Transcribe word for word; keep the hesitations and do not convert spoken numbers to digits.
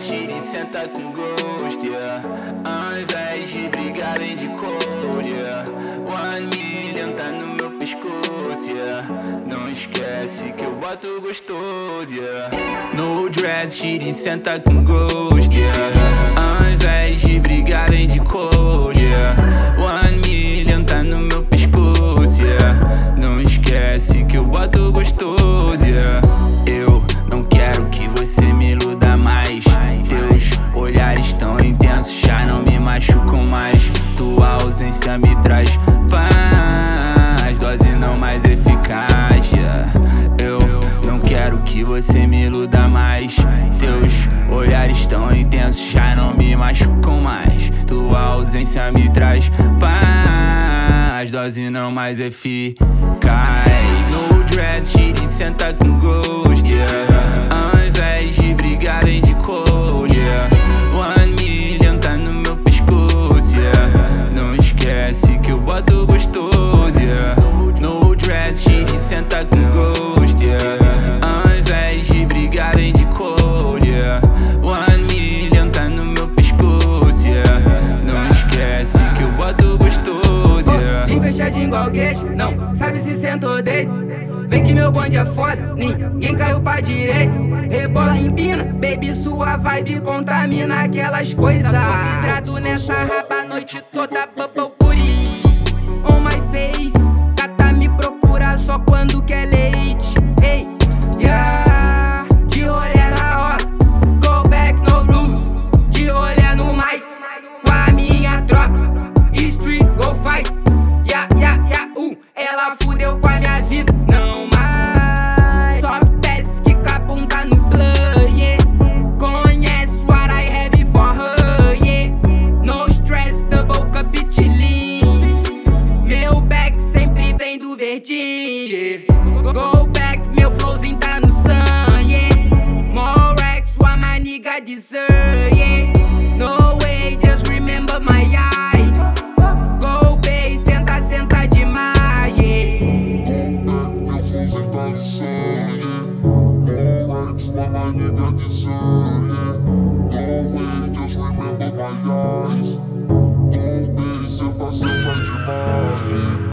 tira e senta com gosto, yeah. Ao invés de brigar, vem de cor, yeah. One million tá no meu pescoço, yeah. Não esquece que eu boto gostoso, yeah. No dress, tira e senta com gosto, yeah. Ao invés de brigar, vem de cor, yeah. One million tá no meu pescoço, yeah. Não esquece que eu boto gostoso, yeah. Eu não quero que você me iluda mais. Teus olhares tão intensos já não me machucam mais. Tua ausência me traz paz, dose não mais eficaz, yeah. Eu não quero que você me iluda mais. Teus olhares tão intensos já não me machucam mais. Tua ausência me traz paz, dose não mais eficaz. No dress, tira e senta com gosto, yeah. Ao invés de brigar, vem de cor, yeah. One million tá no meu pescoço, yeah. Não esquece que eu boto gostoso, yeah. No dress, tira e senta com gosto, yeah. Ao invés de brigar, vem de cor, yeah. One million tá no meu pescoço, yeah. Não esquece que eu boto gostoso, yeah. Vem fechadinho igual gueixa, não sabe se sentou deito. Vem que meu bonde é foda, ninguém caiu pra direita. Rebola, empina, baby, sua vibe contamina aquelas coisas. Tô vidrado nessa raba a noite toda, bubble puri. On my face, gata me procura só quando quer leite. Hey, yeah, de rolê na hora, go back no rules. De rolê no mic, com a minha tropa, street go fight. Yeah, yeah, yeah, uh, ela fudeu com a minha vida. Não mais, só desce que com a bunda no play, yeah. Conhece what I have for her, yeah. No stress, double cup lean. Meu back sempre vem do verdinho, yeah. Go back, meu flowzinho tá no sangue, yeah. More racks, what my nigga deserve, yeah. No way, just remember my eyes. Go base, senta, senta demais, yeah. Go back, meu flowzinho tá no sangue. More racks, what my nigga deserve.